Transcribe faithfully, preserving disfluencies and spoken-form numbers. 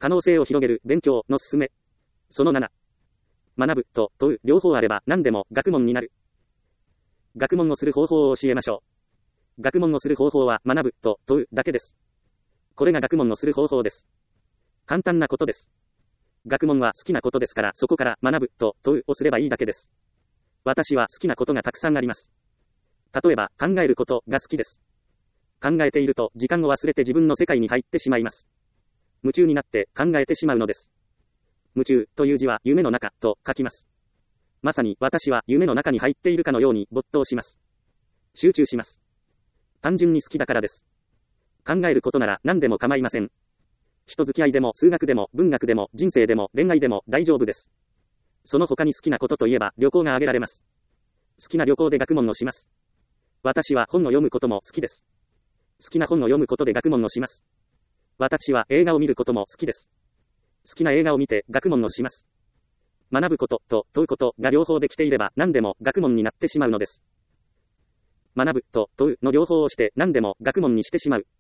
可能性を広げる勉強の勧め。そのなな。学ぶと問う両方あれば何でも学問になる。学問をする方法を教えましょう。学問をする方法は学ぶと問うだけです。これが学問をする方法です。簡単なことです。学問は好きなことですから、そこから学ぶと問うをすればいいだけです。私は好きなことがたくさんあります。例えば、考えることが好きです。考えていると時間を忘れて自分の世界に入ってしまいます。夢中になって考えてしまうのです。夢中という字は夢の中と書きます。まさに私は夢の中に入っているかのように没頭します。集中します。単純に好きだからです。考えることなら何でも構いません。人付き合いでも数学でも文学でも人生でも恋愛でも大丈夫です。その他に好きなことといえば旅行が挙げられます。好きな旅行で学問をします。私は本を読むことも好きです。好きな本を読むことで学問をします。私は映画を見ることも好きです。好きな映画を見て学問をします。学ぶことと問うことが両方できていれば何でも学問になってしまうのです。学ぶと問うの両方をして何でも学問にしてしまう。